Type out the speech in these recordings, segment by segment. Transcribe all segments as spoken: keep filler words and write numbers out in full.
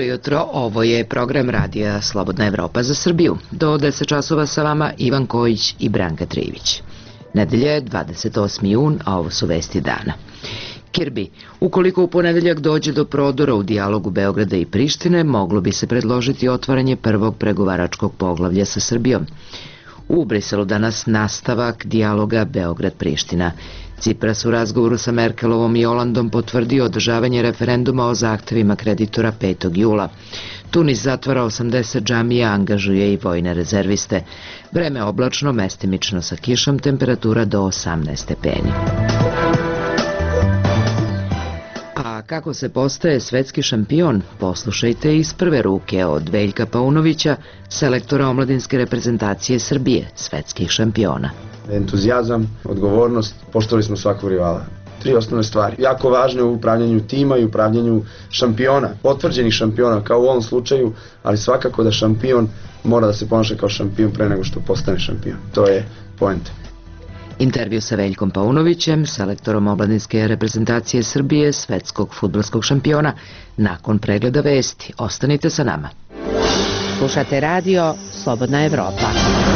jutro, ovo je program radija Slobodna Evropa za Srbiju. Do deset časova sa vama Ivan Kojić i Branka Trivić. Nedelja je dvadeset osmi jun, a ovo su vesti dana. Kirby, ukoliko u ponedeljak dođe do prodora u dijalogu Beograda i Prištine, moglo bi se predložiti otvaranje prvog pregovaračkog poglavlja sa Srbijom. U Briselu danas nastavak dijaloga Beograd-Priština. Cipras u razgovoru sa Merkelovom i Olandom potvrdio održavanje referenduma o zahtevima kreditora petog jula. Tunis zatvara osamdeset džamija, angažuje i vojne rezerviste. Vreme oblačno, mestimično sa kišom, temperatura do osamnaest stepeni. A kako se postaje svetski šampion? Poslušajte iz prve ruke od Veljka Paunovića, selektora omladinske reprezentacije Srbije, svetskih šampiona. Entuzijazam, odgovornost, poštovali smo svakog rivala. Tri osnovne stvari. Jako važne u upravljanju tima i upravljanju šampiona, potvrđenih šampiona, kao u ovom slučaju, ali svakako da šampion mora da se ponaša kao šampion pre nego što postane šampion. To je point. Intervju sa Veljkom Paunovićem, selektorom omladinske reprezentacije Srbije, svetskog fudbalskog šampiona, nakon pregleda vesti. Ostanite sa nama. Slušate radio Slobodna Evropa.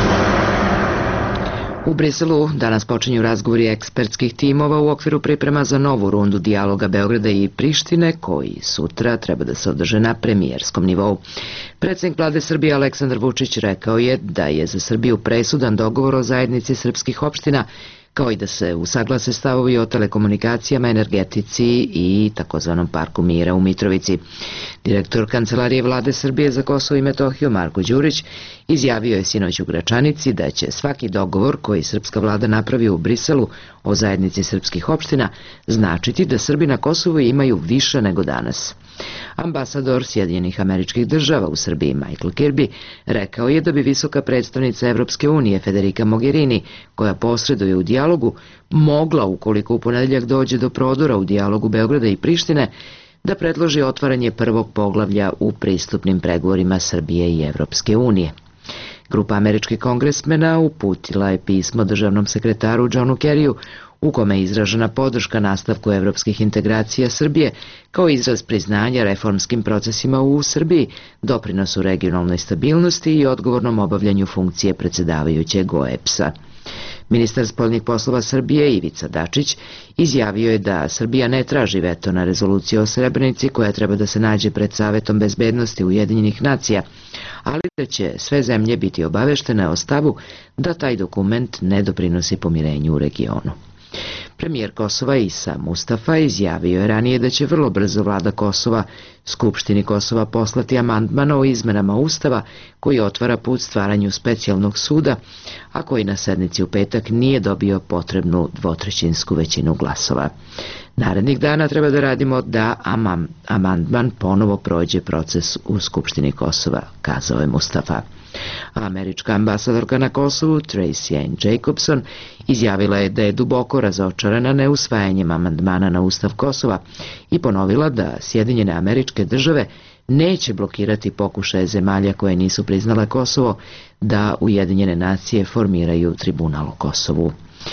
U Briselu danas počinju razgovori ekspertskih timova u okviru priprema za novu rundu dijaloga Beograda i Prištine, koji sutra treba da se održe na premijerskom nivou. Predsjednik vlade Srbije Aleksandar Vučić rekao je da je za Srbiju presudan dogovor o zajednici srpskih opština, kao i da se usaglase stavovi o telekomunikacijama, energetici i takozvanom parku mira u Mitrovici. Direktor Kancelarije vlade Srbije za Kosovo i Metohiju Marko Đurić izjavio je sinoć u Gračanici da će svaki dogovor koji srpska vlada napravi u Briselu o zajednici srpskih opština značiti da Srbi na Kosovu imaju više nego danas. Ambasador Sjedinjenih Američkih Država u Srbiji Michael Kirby rekao je da bi visoka predstavnica Evropske unije Federica Mogherini, koja posreduje u dijalogu, mogla, ukoliko u ponedeljak dođe do prodora u dijalogu Beograda i Prištine, da predloži otvaranje prvog poglavlja u pristupnim pregovorima Srbije i Evropske unije. Grupa američkih kongresmena uputila je pismo državnom sekretaru Johnu Kerryu u kome je izražena podrška nastavku evropskih integracija Srbije kao izraz priznanja reformskim procesima u Srbiji, doprinosu regionalnoj stabilnosti i odgovornom obavljanju funkcije predsjedavajućeg O E B S-a. Ministar spoljnih poslova Srbije Ivica Dačić izjavio je da Srbija ne traži veto na rezoluciju o Srebrenici koja treba da se nađe pred Savetom bezbednosti Ujedinjenih nacija, ali da će sve zemlje biti obaveštene o stavu da taj dokument ne doprinosi pomirenju u regionu. Premijer Kosova Isa Mustafa izjavio je ranije da će vrlo brzo vlada Kosova Skupštini Kosova poslati amandman o izmenama Ustava koji otvara put stvaranju specijalnog suda, a koji na sednici u petak nije dobio potrebnu dvotrećinsku većinu glasova. Narednih dana treba da radimo da amandman ponovo prođe proces u Skupštini Kosova, kazao je Mustafa. Američka ambasadorka na Kosovu Tracy Ann Jacobson izjavila je da je duboko razočarana neusvajanjem amandmana na Ustav Kosova i ponovila da Sjedinjene Američke Države neće blokirati pokušaje zemalja koje nisu priznale Kosovo da Ujedinjene nacije formiraju tribunal o Kosovu.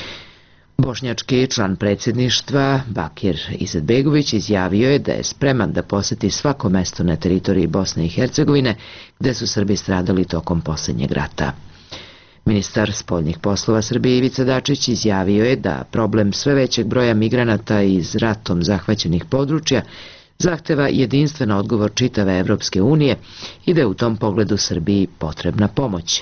Bošnjački član predsjedništva Bakir Izetbegović izjavio je da je spreman da poseti svako mesto na teritoriji Bosne i Hercegovine gde su Srbi stradali tokom posljednjeg rata. Ministar spoljnih poslova Srbije Ivica Dačić izjavio je da problem sve većeg broja migranata iz ratom zahvaćenih područja zahteva jedinstven odgovor čitave Evropske unije i da je u tom pogledu Srbiji potrebna pomoć.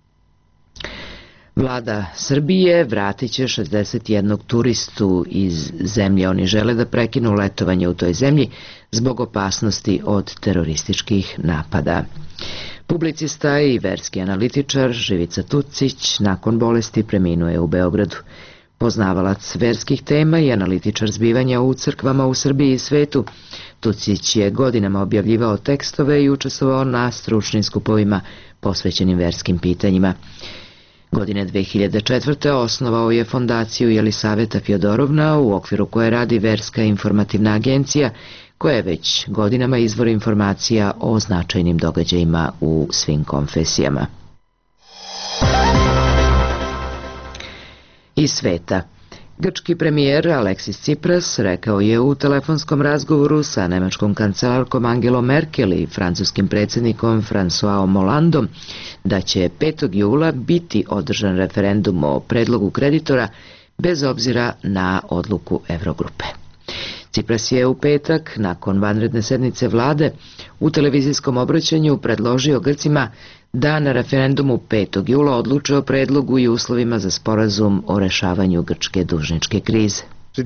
Vlada Srbije vratit će šezdeset jednog turistu iz zemlje. Oni žele da prekinu letovanje u toj zemlji zbog opasnosti od terorističkih napada. Publicista i verski analitičar Živica Tucić nakon bolesti preminuo je u Beogradu. Poznavalac verskih tema i analitičar zbivanja u crkvama u Srbiji i svetu, Tucić je godinama objavljivao tekstove i učestvovao na stručnim skupovima posvećenim verskim pitanjima. Godine dve hiljade četvrte. osnovao je fondaciju Jelisaveta Fjodorovna u okviru koje radi Verska informativna agencija koja je već godinama izvor informacija o značajnim događajima u svim konfesijama. Iz sveta. Grčki premijer Aleksis Tsipras rekao je u telefonskom razgovoru sa nemačkom kancelarkom Angelom Merkel i francuskim predsjednikom Françoisom Hollandom da će petog jula biti održan referendum o predlogu kreditora bez obzira na odluku Eurogrupe. Tsipras je u petak, nakon vanredne sednice vlade, u televizijskom obraćanju predložio Grcima da na referendumu petog jula odluče o predlogu i uslovima za sporazum o rešavanju grčke dužničke krize.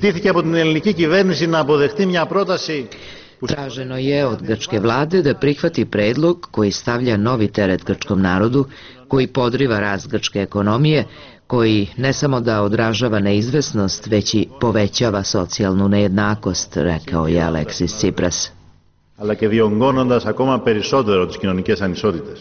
Traženo je od grčke vlade da prihvati predlog koji stavlja novi teret grčkom narodu, koji podriva rast grčke ekonomije, koji ne samo da odražava neizvesnost, već i povećava socijalnu nejednakost, rekao je Aleksis Tsipras. Αλλά και διονγκώνοντας ακόμα περισσότερο τις κοινωνικές ανισότητες.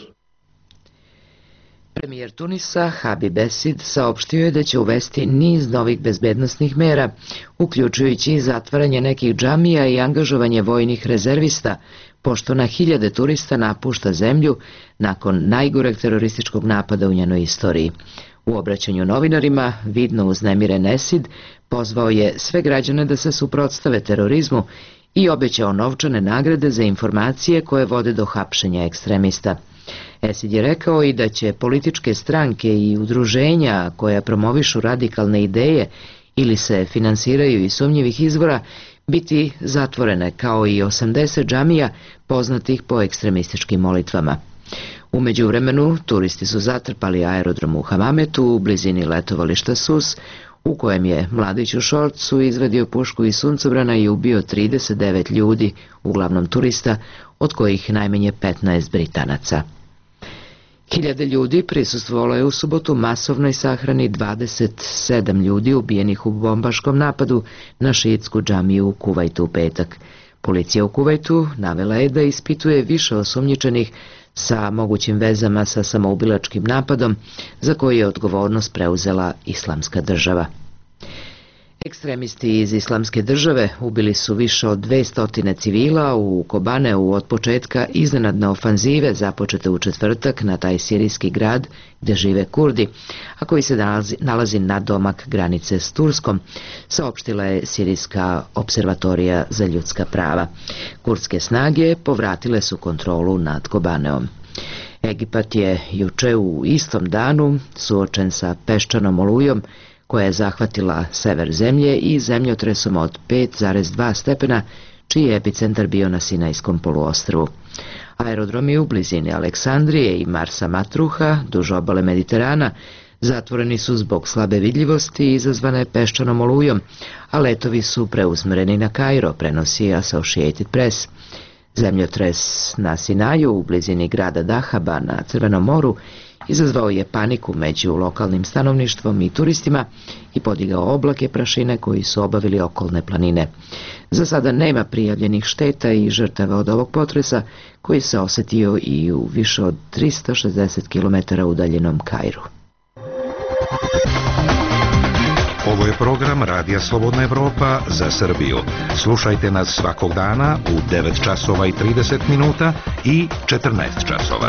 Premijer Tunisa Habib Esid saopštio je da će uvesti niz novih bezbednosnih mera, uključujući i zatvaranje nekih džamija i angažovanje vojnih rezervista, pošto na hiljade turista napušta zemlju nakon najgoreg terorističkog napada u njenoj istoriji. U obraćanju novinarima, vidno uznemiren Esid pozvao je sve građane da se suprotstave terorizmu i obećao novčane nagrade za informacije koje vode do hapšenja ekstremista. Esid je rekao i da će političke stranke i udruženja koja promovišu radikalne ideje ili se finansiraju iz sumnjivih izvora biti zatvorene, kao i osamdeset džamija poznatih po ekstremističkim molitvama. U međuvremenu, turisti su zatrpali aerodrom u Hamametu u blizini letovališta Sus, u kojem je mladić u šorcu izvadio pušku iz suncobrana i ubio trideset devet ljudi, uglavnom turista, od kojih najmanje petnaest Britanaca. Hiljade ljudi prisustvovalo je u subotu masovnoj sahrani dvadeset sedam ljudi ubijenih u bombaškom napadu na šiitsku džamiju u Kuvajtu u petak. Policija u Kuvajtu navela je da ispituje više osumnjičenih sa mogućim vezama sa samoubilačkim napadom za koji je odgovornost preuzela Islamska država. Ekstremisti iz Islamske države ubili su više od dvesta civila u Kobaneu od početka iznenadne ofanzive započete u četvrtak na taj sirijski grad gde žive Kurdi, a koji se nalazi, nalazi na domak granice s Turskom, saopštila je Sirijska observatorija za ljudska prava. Kurdske snage povratile su kontrolu nad Kobaneom. Egipat je juče u istom danu suočen sa peščanom olujom koja je zahvatila sever zemlje i zemljotresom od pet zarez dva stepena, čiji je epicentar bio na Sinajskom poluostrvu. Aerodromi u blizini Aleksandrije i Marsa Matruha, duž obale Mediterana, zatvoreni su zbog slabe vidljivosti izazvane peščanom olujom, a letovi su preusmereni na Kairo, prenosi Associated Press. Zemljotres na Sinaju u blizini grada Dahaba na Crvenom moru izazvao je paniku među lokalnim stanovništvom i turistima i podigao oblake prašine koji su obavili okolne planine. Za sada nema prijavljenih šteta i žrtava od ovog potresa koji se osetio i u više od trista šezdeset kilometara udaljenom Kairu. Ovo je program Radija Slobodna Evropa za Srbiju. Slušajte nas svakog dana u devet časova i trideset minuta i četrnaest časova.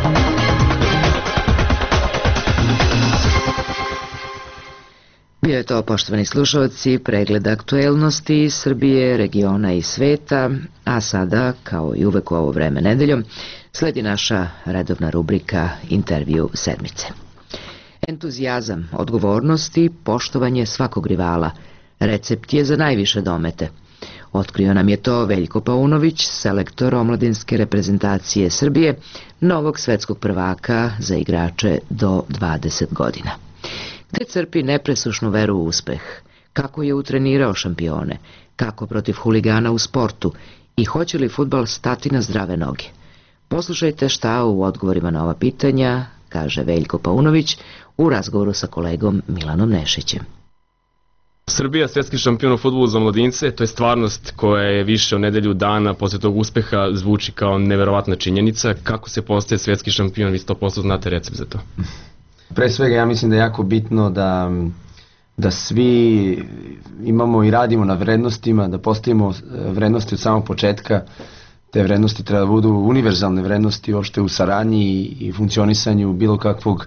Bio je to, poštovani slušalci, pregled aktuelnosti iz Srbije, regiona i sveta, a sada, kao i uvek u ovo vreme nedeljom, sledi naša redovna rubrika Intervju sedmice. Entuzijazam, odgovornost i poštovanje svakog rivala. Recept je za najviše domete. Otkrio nam je to Veljko Paunović, selektor omladinske reprezentacije Srbije, novog svetskog prvaka za igrače do dvadeset godina. Gde crpi nepresušnu veru u uspeh? Kako je utrenirao šampione? Kako protiv huligana u sportu? I hoće li fudbal stati na zdrave noge? Poslušajte šta u odgovorima na ova pitanja kaže Veljko Paunović u razgovoru sa kolegom Milanom Nešićem. Srbija, svjetski šampion u fudbalu za mladince, to je stvarnost koja je više od nedelju dana posle tog uspeha zvuči kao neverovatna činjenica. Kako se postaje svjetski šampion, vi sto posto znate recept za to? Pre svega ja mislim da je jako bitno da, da svi imamo i radimo na vrednostima, da postavimo vrednosti od samog početka. Te vrednosti treba da budu univerzalne vrednosti uopšte u saradnji i funkcionisanju bilo kakvog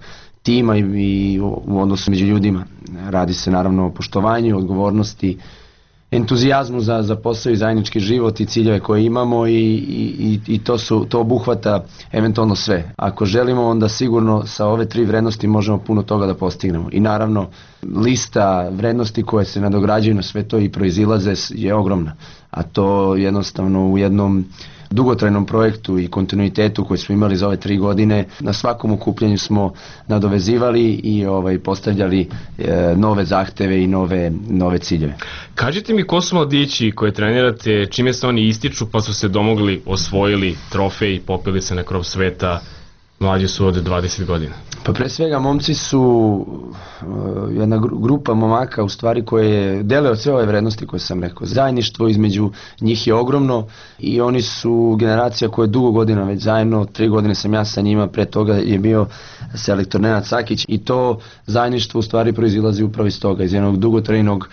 tima i, i u odnosu među ljudima. Radi se naravno o poštovanju, odgovornosti, entuzijazmu za, za posao i zajednički život i ciljeve koje imamo i, i, i to, su, to obuhvata eventualno sve. Ako želimo, onda sigurno sa ove tri vrednosti možemo puno toga da postignemo. I naravno, lista vrednosti koje se nadograđuju na sve to i proizilaze je ogromna. A to jednostavno u jednom dugotrajnom projektu i kontinuitetu koji smo imali za ove tri godine, na svakom okupljanju smo nadovezivali i ovaj, postavljali e, nove zahteve i nove, nove ciljeve. Kažite mi ko su mladići koje trenirate, čime se oni ističu pa su se domogli, osvojili trofej, popili se na krov sveta, mlađi su od dvadeset godina? Pa pre svega momci su uh, jedna grupa momaka u stvari koje dele od sve ove vrednosti koje sam rekao. Zajedništvo između njih je ogromno i oni su generacija koja je dugo godina već zajedno, tri godine sam ja sa njima, pre toga je bio selektor Nenad Sakić i to zajedništvo u stvari proizilazi upravo iz toga, iz jednog dugotrajnog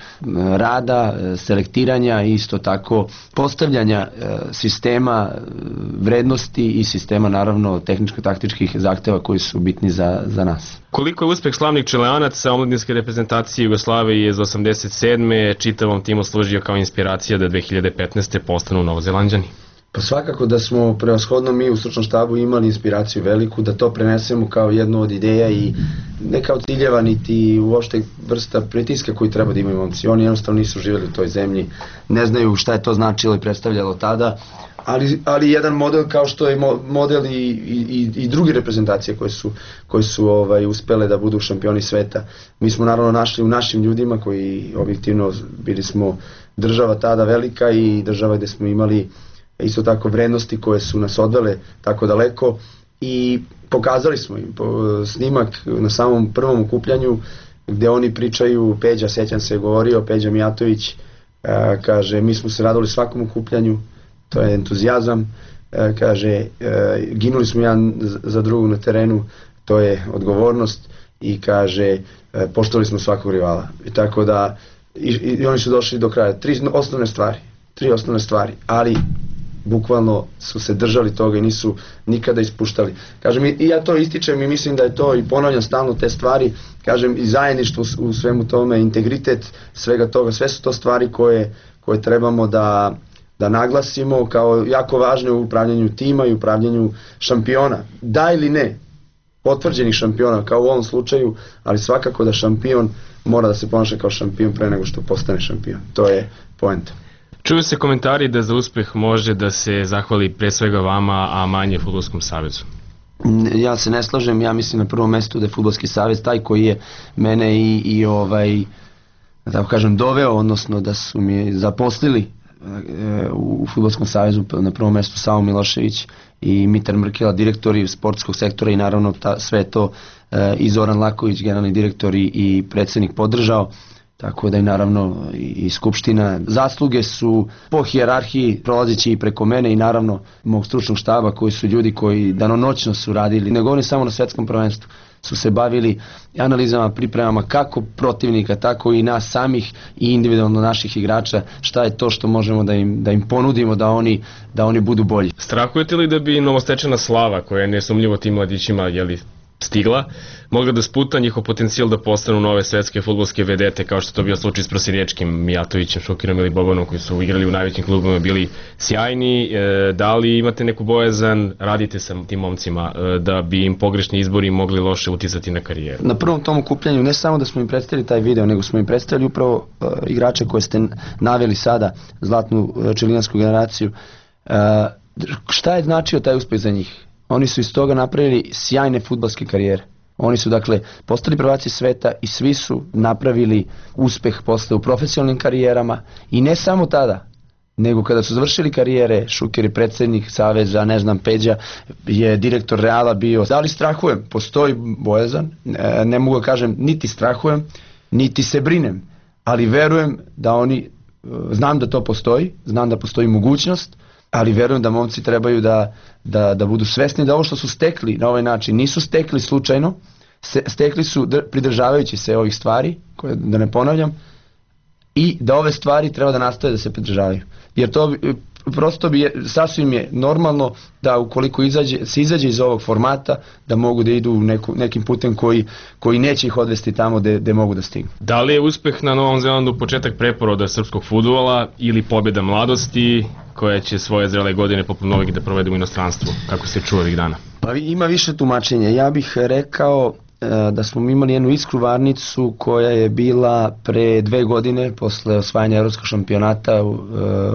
rada, selektiranja i isto tako postavljanja sistema vrednosti i sistema naravno tehničko-taktičkih zahteva koji su bitni za za nas. Koliko je uspeh slavnih Čeleanaca omladinske reprezentacije Jugoslavije iz osamdeset sedme čitavom timu služio kao inspiracija da dve hiljade petnaeste postanu Novozelanđani? Pa svakako da smo prevashodno mi u stručnom štabu imali inspiraciju veliku da to prenesemo kao jednu od ideja i ne kao ciljeva niti uopšte vrsta pritiska koji treba da imaju momci. Oni jednostavno nisu živjeli u toj zemlji, ne znaju šta je to značilo i predstavljalo tada, ali, ali jedan model kao što je model i, i, i drugi reprezentacije koje su, koje su ovaj, uspele da budu šampioni sveta. Mi smo naravno našli u našim ljudima koji objektivno bili smo država tada velika i država gde smo imali isto tako vrednosti koje su nas odvele tako daleko i pokazali smo im snimak na samom prvom okupljanju gde oni pričaju, Peđa, sećam se, govorio, Peđa Mijatović, kaže, mi smo se radili svakom okupljanju, to je entuzijazam, kaže, ginuli smo jedan za drugog na terenu, to je odgovornost i kaže, poštovali smo svakog rivala. I tako da, i, i oni su došli do kraja. Tri osnovne stvari, tri osnovne stvari, ali bukvalno su se držali toga i nisu nikada ispuštali. Kažem, i ja to ističem i mislim da je to i ponavljam stalno te stvari, kažem, i zajedništvo u svemu tome, integritet svega toga, sve su to stvari koje, koje trebamo da, da naglasimo kao jako važne u upravljanju tima i upravljanju šampiona. Da ili ne, potvrđenih šampiona kao u ovom slučaju, ali svakako da šampion mora da se ponaša kao šampion pre nego što postane šampion. To je poenta. Čuju se komentari da za uspeh može da se zahvali pre svega vama, a manje Fudbalskom savezu. Ja se ne slažem, ja mislim na prvom mestu da je Fudbalski savez taj koji je mene i, i ovaj, da tako kažem, doveo, odnosno da su mi zaposlili u Fudbalskom savezu, na prvom mestu Savo Milošević i Mitar Mrkela, direktori sportskog sektora i naravno ta, sve to i Zoran Laković, generalni direktor i, i predsednik podržao. Tako da i naravno i Skupština. Zasluge su po hijerarhiji prolazeći i preko mene i naravno mog stručnog štaba koji su ljudi koji danonoćno su radili, ne govorim samo na svetskom prvenstvu, su se bavili analizama, pripremama kako protivnika, tako i nas samih i individualno naših igrača, šta je to što možemo da im, da im ponudimo da oni, da oni budu bolji. Strahujete li da bi novostečena slava koja je nesumnjivo tim mladićima jeli, stigla, mogla da sputa njihov potencijal da postanu nove svetske fudbalske vedete, kao što to bio slučaj s Prosinječkim, Mijatovićem, Šukirom ili Bobanom, koji su igrali u najvećim klubima, bili sjajni. E, da li imate neku bojazan, radite sa tim momcima, e, da bi im pogrešni izbori mogli loše uticati na karijeru? Na prvom tom okupljanju ne samo da smo im predstavili taj video, nego smo im predstavili upravo uh, igrače koje ste naveli sada, zlatnu uh, čelinansku generaciju. Uh, šta je značio taj uspeh za njih? Oni su iz toga napravili sjajne fudbalske karijere. Oni su dakle postali prvaci sveta i svi su napravili uspeh posle u profesionalnim karijerama i ne samo tada, nego kada su završili karijere, Šuker je predsednik saveza, ne znam, Peđa je direktor Reala bio. Da li strahujem? Postoji bojazan, ne, ne mogu da kažem niti strahujem, niti se brinem, ali verujem da oni, znam da to postoji, znam da postoji mogućnost, ali verujem da momci trebaju da, da, da budu svesni da ovo što su stekli na ovaj način nisu stekli slučajno, se, stekli su pridržavajući se ovih stvari, koje da ne ponavljam, i da ove stvari treba da nastave da se pridržavaju. Jer to prosto bi, sasvim je normalno da ukoliko izađe, se izađe iz ovog formata, da mogu da idu neku, nekim putem koji, koji neće ih odvesti tamo gde mogu da stignu. Da li je uspeh na Novom Zelandu početak preporoda srpskog fudbala ili pobjeda mladosti koja će svoje zrele godine poput novih da provede u inostranstvu, kako se čuva ovih dana? Pa ima više tumačenja. Ja bih rekao da smo imali jednu iskru varnicu koja je bila pre dve godine posle osvajanja evropskog šampionata u,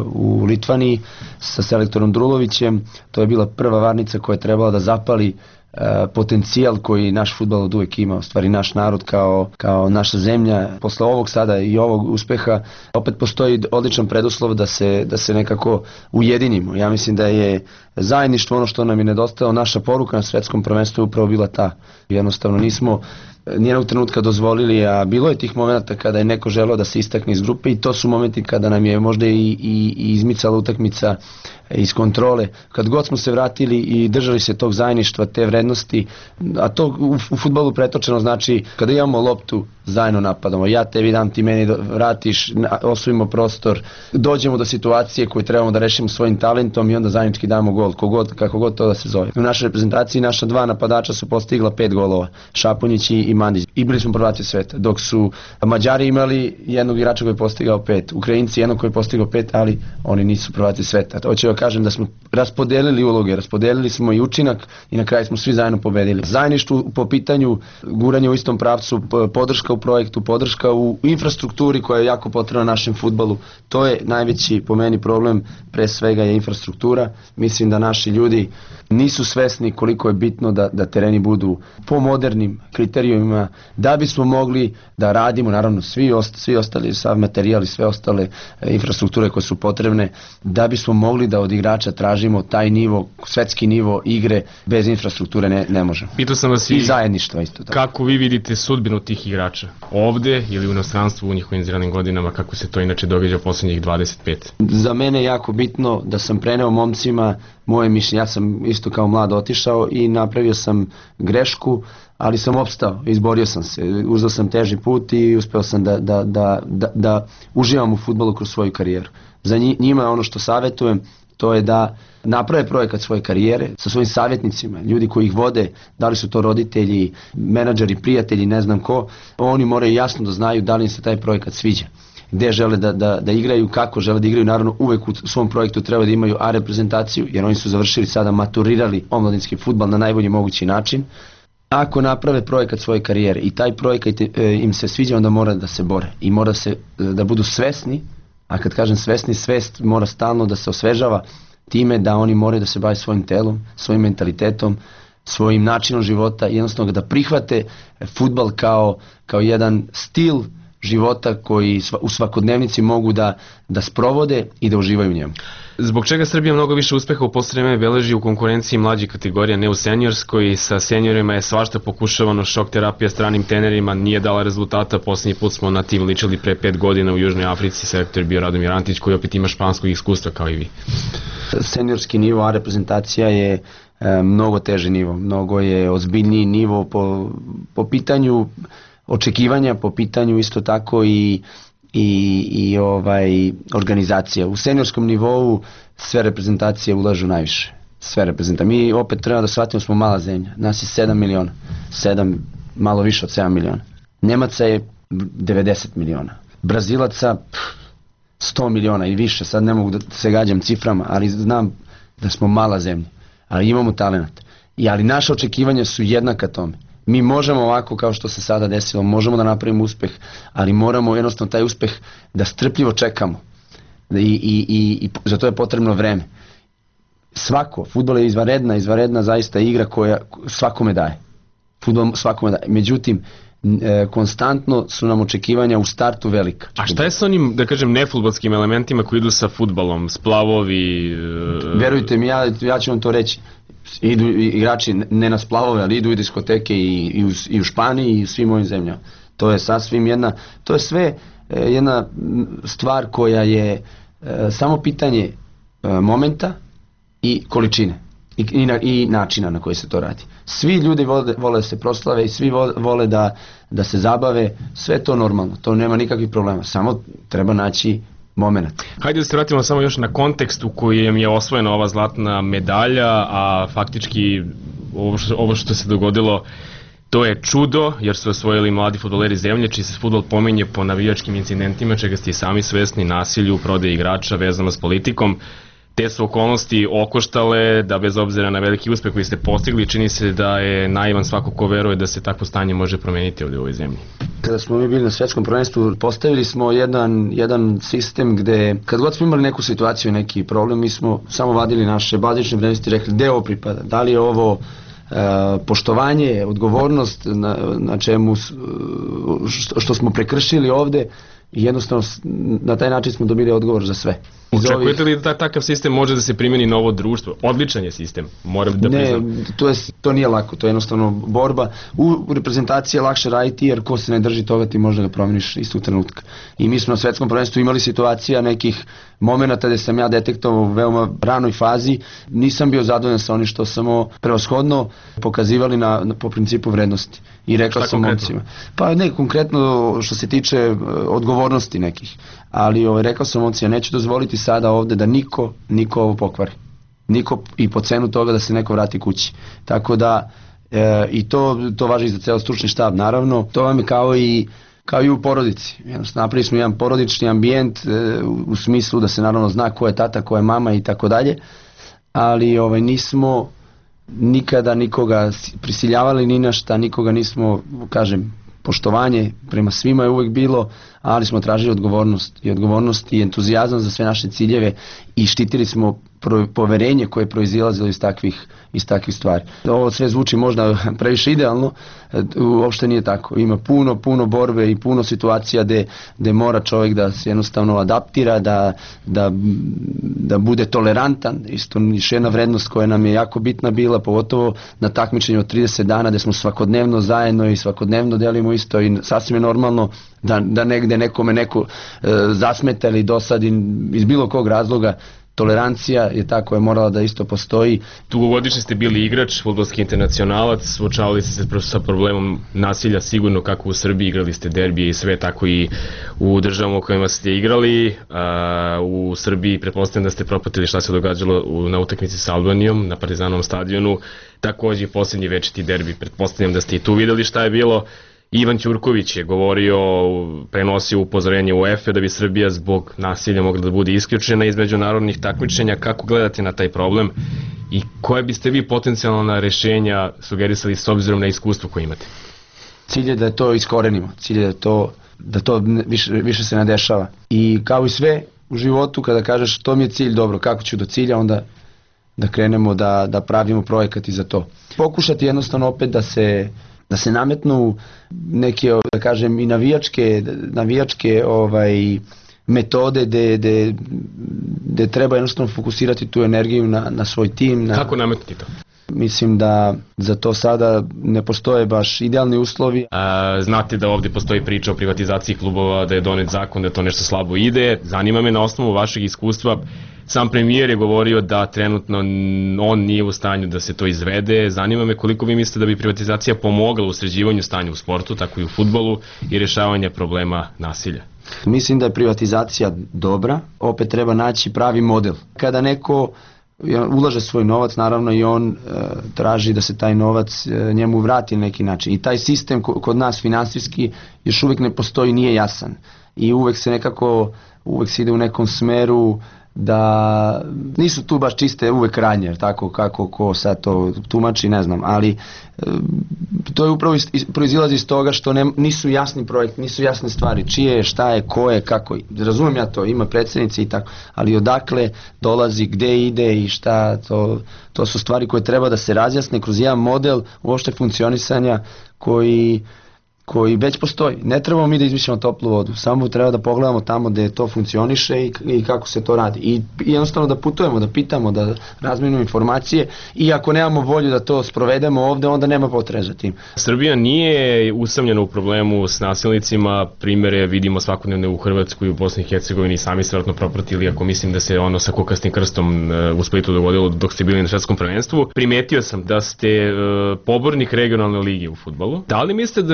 u Litvaniji sa selektorom Drulovićem. To je bila prva varnica koja je trebala da zapali potencijal koji naš fudbal od uvek ima, u stvari naš narod kao, kao naša zemlja. Posle ovog sada i ovog uspeha opet postoji odličan preduslov da se, da se nekako ujedinimo. Ja mislim da je zajedništvo ono što nam je nedostalo. Naša poruka na svetskom prvenstvu upravo bila ta. Jednostavno nismo nijednog trenutka dozvolili, a bilo je tih momenta kada je neko želeo da se istakne iz grupe i to su momenti kada nam je možda i, i, i izmicala utakmica iz kontrole. Kad god smo se vratili i držali se tog zajedništva, te vrednosti, a to u, u fudbalu pretočeno znači kada imamo loptu zajedno napadamo, ja tebi dam, ti meni vratiš, osvojimo prostor, dođemo do situacije koju trebamo da rešimo svojim talentom i onda zajednički damo gol, kogod, kako god to da se zove. U našoj reprezentaciji naša dva napadača su postigla pet golova, Šapunjić i Mandić, i bili smo prvaci sveta, dok su Mađari imali jednog igrača koji je postigao pet, Ukrajinci jednog koji je postigao pet, ali oni nisu prvaci sveta. To ću ja kažem da smo raspodelili uloge, raspodelili smo i učinak i na kraju smo svi zajedno pobedili. Zajedništvo po pitanju guranja u istom pravcu, podrška u projektu, podrška u infrastrukturi koja je jako potrebna našem fudbalu, to je najveći po meni problem, pre svega je infrastruktura. Mislim da naši ljudi nisu svesni koliko je bitno da, da tereni budu po modernim kriterijumima, da bismo mogli da radimo, naravno svi, ost, svi ostali, sav materijal i sve ostale e, infrastrukture koje su potrebne, da bismo mogli da od igrača tražimo taj nivo, svetski nivo igre, bez infrastrukture ne, ne možemo. Pitao sam vas i, I zajedništva isto tako. Kako vi vidite sudbinu tih igrača? Ovde ili u inostranstvu u njihovim zrelnim godinama, kako se to inače događa u poslednjih dvadeset pet? Za mene je jako bitno da sam preneo momcima moje mišljenje. Ja sam isto kao mlad otišao i napravio sam grešku, ali sam opstao, izborio sam se, uzeo sam teži put i uspeo sam da, da, da, da, da uživam u fudbalu kroz svoju karijeru. Za njima ono što savjetujem, to je da naprave projekat svoje karijere sa svojim savjetnicima, ljudi koji ih vode, da li su to roditelji, menadžeri, prijatelji, ne znam ko, oni moraju jasno da znaju da li im se taj projekat sviđa, gde žele da, da, da igraju, kako žele da igraju. Naravno uvek u svom projektu treba da imaju A reprezentaciju, jer oni su završili sada, maturirali omladinski fudbal na najbolji mogući način. Ako naprave projekat svoje karijere i taj projekat im se sviđa, onda mora da se bore i mora se da budu svesni, a kad kažem svesni, svest mora stalno da se osvežava time da oni moraju da se bave svojim telom, svojim mentalitetom, svojim načinom života, jednostavno da prihvate fudbal kao, kao jedan stil života koji u svakodnevnici mogu da, da sprovode i da uživaju u njemu. Zbog čega Srbija mnogo više uspeha u poslednje vreme beleži u konkurenciji mlađih kategorija, ne u seniorskoj? Sa seniorima je svašta pokušavano, šok terapija stranim trenerima nije dala rezultata. Poslednji put smo na tim ličili pre pet godina u Južnoj Africi, selektor je bio Radomir Antić koji opet ima španskog iskustva kao i vi. Seniorski nivo A reprezentacija je e, mnogo teži nivo, mnogo je ozbiljniji nivo po, po pitanju očekivanja, po pitanju isto tako i i, i ovaj organizacija. U seniorskom nivou sve reprezentacije ulažu najviše. Sve reprezentacije. Mi opet treba da shvatimo, smo mala zemlja. Nas je sedam miliona. sedam, malo više od sedam miliona. Nemaca je devedeset miliona. Brazilaca sto miliona i više. Sad ne mogu da se gađam ciframa, ali znam da smo mala zemlja. Ali imamo talent. I ali naše očekivanja su jednaka tome. Mi možemo ovako kao što se sada desilo, možemo da napravimo uspeh, ali moramo jednostavno taj uspeh da strpljivo čekamo. I, i, i, i za to je potrebno vreme. Svako, fudbal je izvanredna, izvanredna zaista igra koja svakome daje. Fudbal svakome daje. Međutim, e, konstantno su nam očekivanja u startu velika. A šta je sa onim, da kažem, nefudbalskim elementima koji idu sa fudbalom, splavovi? E... Verujte mi, ja, ja ću vam to reći. Idu igrači ne na splavove, ali idu i diskoteke i, i, u, i u Španiji i u svim ovim zemljama. To je sasvim jedna, to je sve e, jedna stvar koja je e, samo pitanje e, momenta i količine i, i, na, i načina na koji se to radi. Svi ljudi vole, vole da se proslave i svi vole, vole da, da se zabave, sve to normalno, to nema nikakvih problema, samo treba naći moment. Hajde da se vratimo samo još na kontekst u kojem je osvojena ova zlatna medalja, a faktički ovo što, ovo što se dogodilo to je čudo, jer su osvojili mladi fudbaleri zemlje, čiji se fudbal pominje po navijačkim incidentima, čega ste i sami svesni, nasilju, prodaji igrača, vezano s politikom. Te su okolnosti okoštale da bez obzira na veliki uspeh koji ste postigli, čini se da je naivan svako ko veruje da se takvo stanje može promeniti ovdje u ovoj zemlji. Kada smo mi bili na svjetskom prvenstvu, postavili smo jedan, jedan sistem gde, kad god smo imali neku situaciju, neki problem, mi smo samo vadili naše bazične vrednosti i rekli gde ovo pripada, da li je ovo e, poštovanje, odgovornost na, na čemu, što, što smo prekršili ovde, i jednostavno na taj način smo dobili odgovor za sve. Očekujete li da takav sistem može da se primjeni na ovo društvo? Odličan je sistem, moram da priznam. Ne, to, je, to nije lako, to je jednostavno borba. U, u reprezentaciji je lakše raditi jer ko se ne drži toga ti možda ga promeniš istog trenutka. I mi smo na svetskom prvenstvu imali situacija nekih momenata gde sam ja detektovao u veoma ranoj fazi, nisam bio zadovoljan sa onim što samo prevashodno pokazivali na, na, po principu vrednosti. I rekla sam momcima. Pa ne, konkretno što se tiče uh, odgovornosti nekih. Ali ovaj, rekao sam momcima, neću dozvoliti sada ovde da niko, niko ovo pokvari. Niko i po cenu toga da se neko vrati kući. Tako da, e, i to, to važi i za ceo stručni štab, naravno. To vam je kao i kao i u porodici. Jednostavno, napravili smo jedan porodični ambijent e, u, u smislu da se naravno zna ko je tata, ko je mama i tako dalje. Ali ovaj, nismo nikada nikoga prisiljavali ni na šta, nikoga nismo, kažem, poštovanje prema svima je uvek bilo, ali smo tražili odgovornost i odgovornost i entuzijazam za sve naše ciljeve i štitili smo poverenje koje je proizilazilo iz takvih, iz takvih stvari. Ovo sve zvuči možda previše idealno, uopšte nije tako. Ima puno, puno borbe i puno situacija gde, gde mora čovjek da se jednostavno adaptira, da, da, da bude tolerantan. Isto još jedna vrednost koja nam je jako bitna bila, pogotovo na takmičenju od trideset dana gde smo svakodnevno zajedno i svakodnevno delimo isto i sasvim je normalno da, da negde nekome neko e, zasmeta ili dosadi iz bilo kog razloga. Tolerancija je ta koja je morala da isto postoji. Dugogodišnji ste bili igrač, fudbalski internacionalac, suočavali ste se sa problemom nasilja sigurno kako u Srbiji, igrali ste derbije i sve, tako i u državama u kojima ste igrali. A, u Srbiji pretpostavljam da ste propratili šta se događalo u, na utakmici sa Albanijom, na Partizanovom stadionu, takođe i posljednji večiti derbi, pretpostavljam da ste i tu videli šta je bilo. Ivan Ćurković je govorio, prenosio upozorenje u UEFA da bi Srbija zbog nasilja mogla da bude isključena iz međunarodnih takmičenja. Kako gledate na taj problem i koje biste vi potencijalna rešenja sugerisali s obzirom na iskustvo koje imate? Cilj je da to iskorenimo, cilj je da to, da to više, više se ne dešava. I kao i sve u životu, kada kažeš to mi je cilj, dobro, kako ću do cilja, onda da krenemo da, da pravimo projekat i za to. Pokušati jednostavno opet da se da se nametnu neke, da kažem, i navijačke, navijačke ovaj, metode gde, gde, gde treba jednostavno fokusirati tu energiju na, na svoj tim. Na... Kako nametnuti to? Mislim da za to sada ne postoje baš idealni uslovi. A, znate da ovdje postoji priča o privatizaciji klubova, da je donet zakon, da to nešto slabo ide. Zanima me na osnovu vašeg iskustva, sam premijer je govorio da trenutno on nije u stanju da se to izvede. Zanima me koliko vi mislite da bi privatizacija pomogla u sređivanju stanja u sportu, tako i u fudbalu i rješavanje problema nasilja. Mislim da je privatizacija dobra, opet treba naći pravi model. Kada neko ulaže svoj novac, naravno i on e, traži da se taj novac e, njemu vrati na neki način. I taj sistem kod nas finansijski još uvijek ne postoji, nije jasan. I uvijek se nekako, uvijek se ide u nekom smeru da nisu tu baš čiste uvek radnje, tako kako ko sad to tumači, ne znam, ali e, to je upravo iz, proizilazi iz toga što ne, nisu jasni projekti, nisu jasne stvari, čije je, šta je, ko je, kako je. Razumem ja to, ima predsjednice i tako, ali odakle dolazi, gde ide i šta, to, to su stvari koje treba da se razjasne kroz jedan model uopšte funkcionisanja koji koji već postoji. Ne trebamo mi da izmišljamo toplu vodu, samo treba da pogledamo tamo gde to funkcioniše i, i kako se to radi. I, I jednostavno da putujemo, da pitamo, da razmenimo informacije i ako nemamo volju da to sprovedemo ovde, onda nema potrebe za tim. Srbija nije usamljena u problemu s nasilnicima, primere vidimo svakodnevno u Hrvatskoj i u Bosni i Hercegovini, sami ste vratno propratili, ako mislim da se ono sa kukasnim krstom u Splitu dogodilo dok ste bili na svetskom prvenstvu. Primetio sam da ste pobornik regionalne lige u fudbalu. Da li mislite da bi tak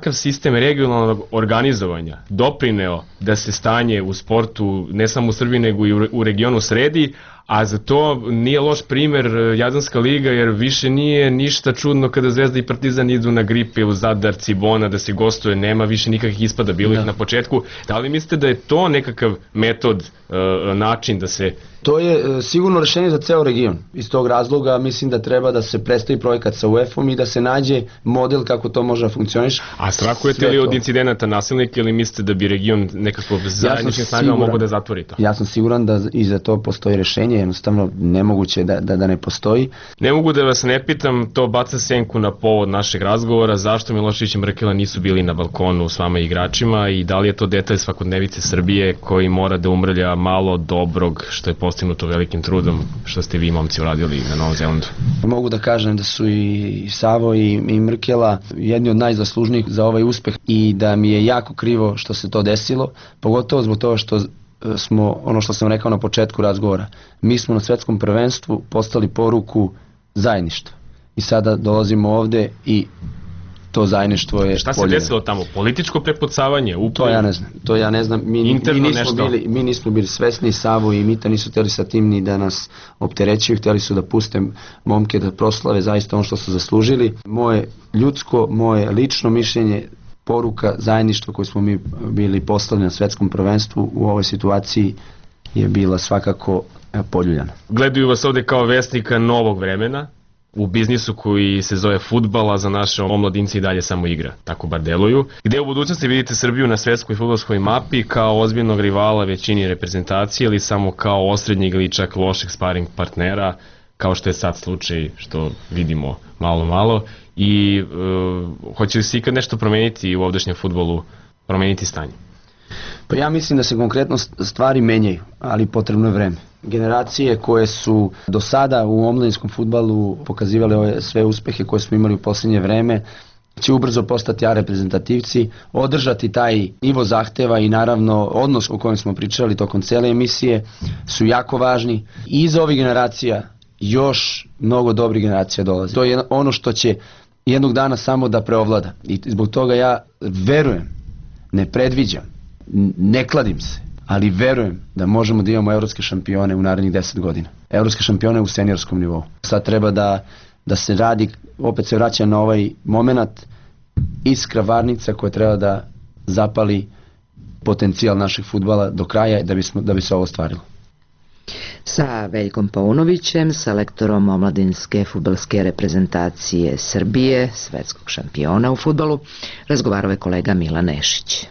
takav sistem regionalnog organizovanja doprineo da se stanje u sportu ne samo u Srbiji nego i u regionu sredi, a za to nije loš primer Jadranska liga, jer više nije ništa čudno kada Zvezda i Partizan idu na Grip ili Zadar, Cibona da se gostuje, nema više nikakvih ispada, bilo ih na početku. Da li mislite da je to nekakav metod, način da se... To je sigurno rešenje za ceo region. Iz tog razloga mislim da treba da se predstavi projekat sa U E F-om i da se nađe model kako to može da funkcioniše. A strahujete li od incidenata nasilnika ili mislite da bi region nekako zajedničnim snagama mogo da zatvori to? Ja sam siguran da i za to postoji rešenje, jednostavno nemoguće da, da, da ne postoji. Ne mogu da vas ne pitam, to baca senku na povod našeg razgovora, zašto Milošević i Mrkela nisu bili na balkonu s vama igračima i da li je to detalj svakodnevice Srbije koji mora da umrlja malo dobrog što je postignuto velikim trudom što ste vi momci uradili na Novom Zelandu? Mogu da kažem da su i Savo i, i Mrkela jedni od najzaslužnijih za ovaj uspeh i da mi je jako krivo što se to desilo, pogotovo zbog toga što smo, ono što sam rekao na početku razgovora, mi smo na svetskom prvenstvu postali poruku zajedništva i sada dolazimo ovde i to zajedništvo je... Šta se desilo tamo? Političko prepucavanje? Upliv? To ja ne znam. To ja ne znam. Mi, mi, nismo nešto? bili, mi nismo bili svesni, Savo i Mita nisu htjeli sa tim ni da nas opterećuju, htjeli su da puste momke da proslave zaista ono što su zaslužili. Moje ljudsko, moje lično mišljenje, poruka zajedništva koju smo mi bili poslali na svetskom prvenstvu u ovoj situaciji je bila svakako poljuljana. Gledaju vas ovde kao vesnika novog vremena, u biznisu koji se zove fudbal, a za naše omladince i dalje samo igra, tako bar deluju. Gde u budućnosti vidite Srbiju na svetskoj fudbalskoj mapi kao ozbiljnog rivala većini reprezentacije ili samo kao osrednjeg ili čak lošeg sparing partnera, kao što je sad slučaj što vidimo malo malo, i e, hoće li se ikad nešto promeniti u ovdašnjem fudbalu, promeniti stanje? Pa ja mislim da se konkretno stvari menjaju, ali potrebno je vreme. Generacije koje su do sada u omladinskom fudbalu pokazivale ove sve uspehe koje smo imali u posljednje vreme, će ubrzo postati A reprezentativci, održati taj nivo zahteva i naravno odnos o kojem smo pričali tokom cele emisije su jako važni. I iza ovih generacija još mnogo dobrih generacija dolazi. To je ono što će jednog dana samo da preovlada. I zbog toga ja verujem, ne predviđam, ne kladim se, ali verujem da možemo da imamo evropske šampione u narednih deset godina. Evropske šampione u seniorskom nivou. Sad treba da, da se radi, opet se vraća na ovaj moment, iskra varnica koja treba da zapali potencijal našeg fudbala do kraja da, bismo, da bi se ovo ostvarilo. Sa Veljkom Paunovićem, selektorom omladinske fudbalske reprezentacije Srbije, svetskog šampiona u fudbalu, razgovarao je kolega Milan Nešić.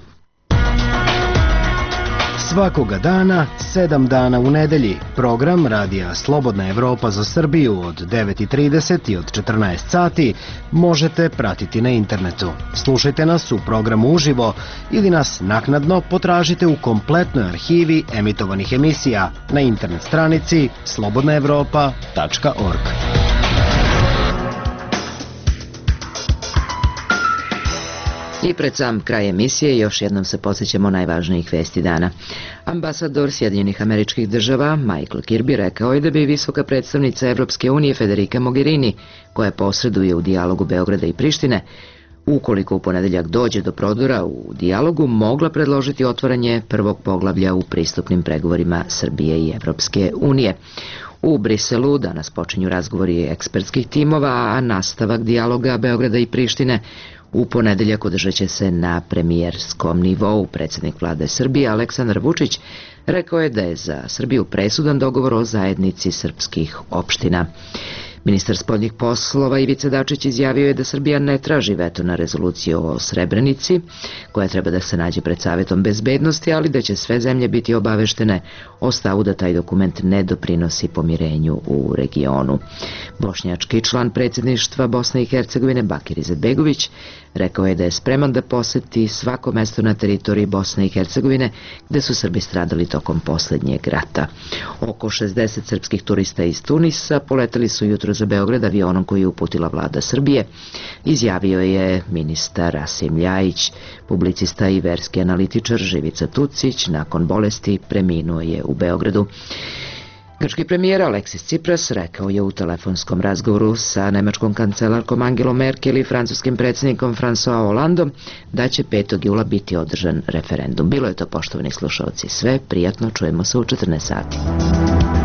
Svakoga dana, sedam dana u nedelji, program Radija Slobodna Evropa za Srbiju od devet i trideset i od četrnaest sati možete pratiti na internetu. Slušajte nas u programu uživo ili nas naknadno potražite u kompletnoj arhivi emitovanih emisija na internet stranici slobodna evropa tačka org. I pred sam kraj emisije još jednom se podsjećamo najvažnijih vesti dana. Ambasador Sjedinjenih Američkih Država Michael Kirby rekao je da bi visoka predstavnica Evropske unije Federica Mogherini, koja posreduje u dijalogu Beograda i Prištine, ukoliko u ponedeljak dođe do prodora u dijalogu, mogla predložiti otvaranje prvog poglavlja u pristupnim pregovorima Srbije i Evropske unije. U Briselu danas počinju razgovori ekspertskih timova, a nastavak dijaloga Beograda i Prištine u ponedeljak održat će se na premijerskom nivou. Predsjednik vlade Srbije Aleksandar Vučić rekao je da je za Srbiju presudan dogovor o zajednici srpskih opština. Ministar spoljnih poslova Ivica Dačić izjavio je da Srbija ne traži veto na rezoluciju o Srebrenici, koja treba da se nađe pred Savetom bezbednosti, ali da će sve zemlje biti obaveštene o stavu da taj dokument ne doprinosi pomirenju u regionu. Bošnjački član predsjedništva Bosne i Hercegovine Bakir Izetbegović rekao je da je spreman da poseti svako mesto na teritoriji Bosne i Hercegovine gde su Srbi stradali tokom posljednjeg rata. Oko šezdeset srpskih turista iz Tunisa poleteli su jutro za Beograd avionom koji je uputila vlada Srbije, izjavio je ministar Rasim Ljajić. Publicista i verski analitičar Živica Tucić nakon bolesti preminuo je u Beogradu. Grčki premijer Aleksis Tsipras rekao je u telefonskom razgovoru sa nemačkom kancelarkom Angelom Merkel i francuskim predsjednikom François Hollandom da će petog jula biti održan referendum. Bilo je to, poštovani slušalci, sve. Prijatno, čujemo se u četrnaest sati.